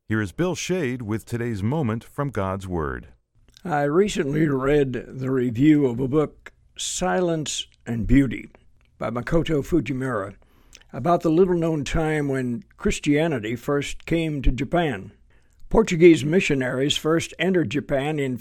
Here is Bill Shade with today's moment from God's Word. I recently read the review of a book, Silence and Beauty, by Makoto Fujimura, about the little-known time when Christianity first came to Japan. Portuguese missionaries first entered Japan in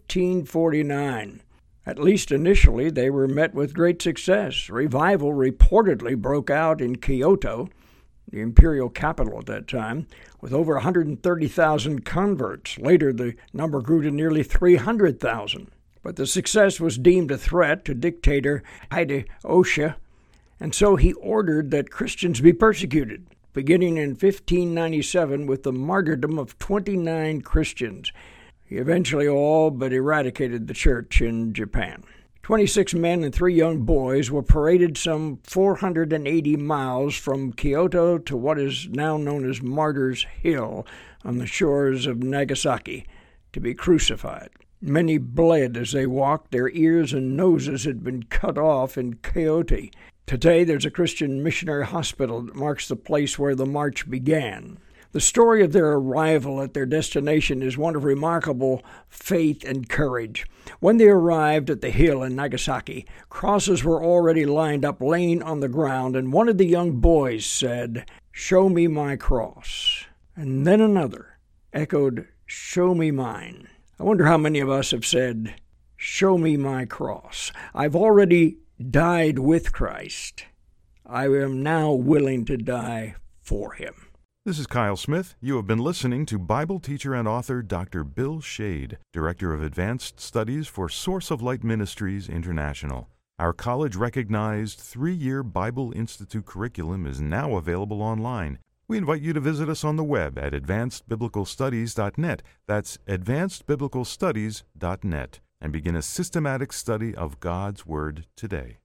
1549. At least initially, they were met with great success. Revival reportedly broke out in Kyoto, the imperial capital at that time, with over 130,000 converts. Later, the number grew to nearly 300,000. But the success was deemed a threat to dictator Hideyoshi, and so he ordered that Christians be persecuted, beginning in 1597 with the martyrdom of 29 Christians. He eventually all but eradicated the church in Japan. 26 men and 3 young boys were paraded some 480 miles from Kyoto to what is now known as Martyrs Hill on the shores of Nagasaki to be crucified. Many bled as they walked. Their ears and noses had been cut off in Kyoto. Today, there's a Christian missionary hospital that marks the place where the march began. The story of their arrival at their destination is one of remarkable faith and courage. When they arrived at the hill in Nagasaki, crosses were already lined up, laying on the ground, and one of the young boys said, "Show me my cross." And then another echoed, "Show me mine." I wonder how many of us have said, "Show me my cross. I've already died with Christ. I am now willing to die for him." This is Kyle Smith. You have been listening to Bible teacher and author Dr. Bill Shade, Director of Advanced Studies for Source of Light Ministries International. Our college-recognized 3-year Bible Institute curriculum is now available online. We invite you to visit us on the web at advancedbiblicalstudies.net. That's advancedbiblicalstudies.net. And begin a systematic study of God's Word today.